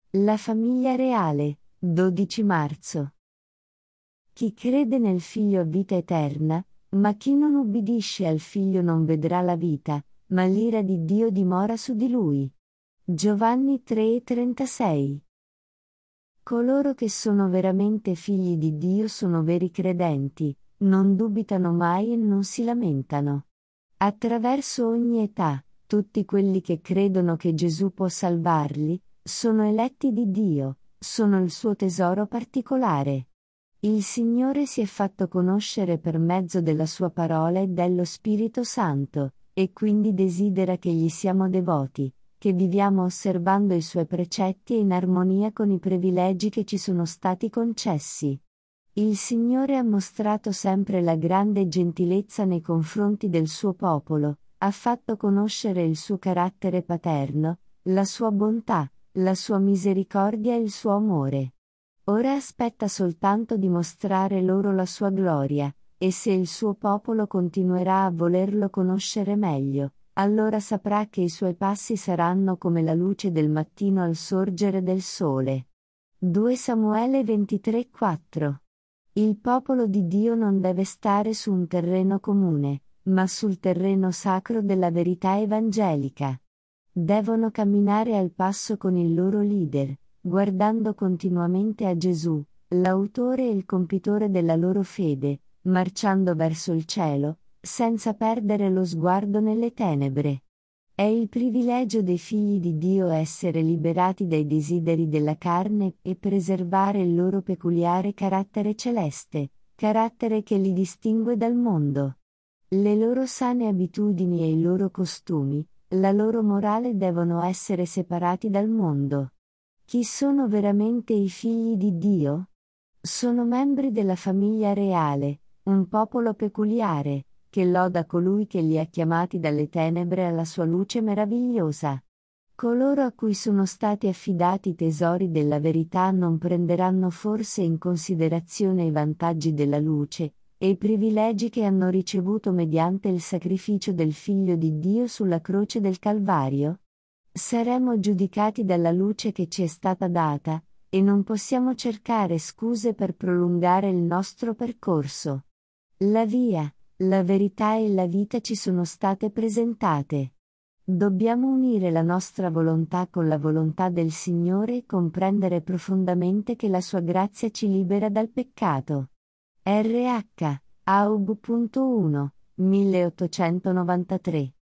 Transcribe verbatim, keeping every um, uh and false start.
La famiglia reale, dodici marzo. Chi crede nel Figlio ha vita eterna, ma chi non ubbidisce al Figlio non vedrà la vita, ma l'ira di Dio dimora su di lui. Giovanni tre e trentasei. Coloro che sono veramente figli di Dio sono veri credenti, non dubitano mai e non si lamentano. Attraverso ogni età, tutti quelli che credono che Gesù può salvarli, sono eletti di Dio, sono il suo tesoro particolare. Il Signore si è fatto conoscere per mezzo della sua parola e dello Spirito Santo, e quindi desidera che gli siamo devoti, che viviamo osservando i suoi precetti e in armonia con i privilegi che ci sono stati concessi. Il Signore ha mostrato sempre la grande gentilezza nei confronti del suo popolo, ha fatto conoscere il suo carattere paterno, la sua bontà, la sua misericordia e il suo amore. Ora aspetta soltanto di mostrare loro la sua gloria, e se il suo popolo continuerà a volerlo conoscere meglio, allora saprà che i suoi passi saranno come la luce del mattino al sorgere del sole. due Samuele ventitré quattro. Il popolo di Dio non deve stare su un terreno comune, ma sul terreno sacro della verità evangelica. Devono camminare al passo con il loro leader, guardando continuamente a Gesù, l'autore e il compitore della loro fede, marciando verso il cielo, senza perdere lo sguardo nelle tenebre. È il privilegio dei figli di Dio essere liberati dai desideri della carne e preservare il loro peculiare carattere celeste, carattere che li distingue dal mondo. Le loro sane abitudini e i loro costumi, la loro morale devono essere separati dal mondo. Chi sono veramente i figli di Dio? Sono membri della famiglia reale, un popolo peculiare, che loda colui che li ha chiamati dalle tenebre alla sua luce meravigliosa. Coloro a cui sono stati affidati i tesori della verità non prenderanno forse in considerazione i vantaggi della luce, e i privilegi che hanno ricevuto mediante il sacrificio del Figlio di Dio sulla croce del Calvario? Saremo giudicati dalla luce che ci è stata data, e non possiamo cercare scuse per prolungare il nostro percorso. La via, la verità e la vita ci sono state presentate. Dobbiamo unire la nostra volontà con la volontà del Signore e comprendere profondamente che la sua grazia ci libera dal peccato. R H. Aug punto uno, milleottocentonovantatré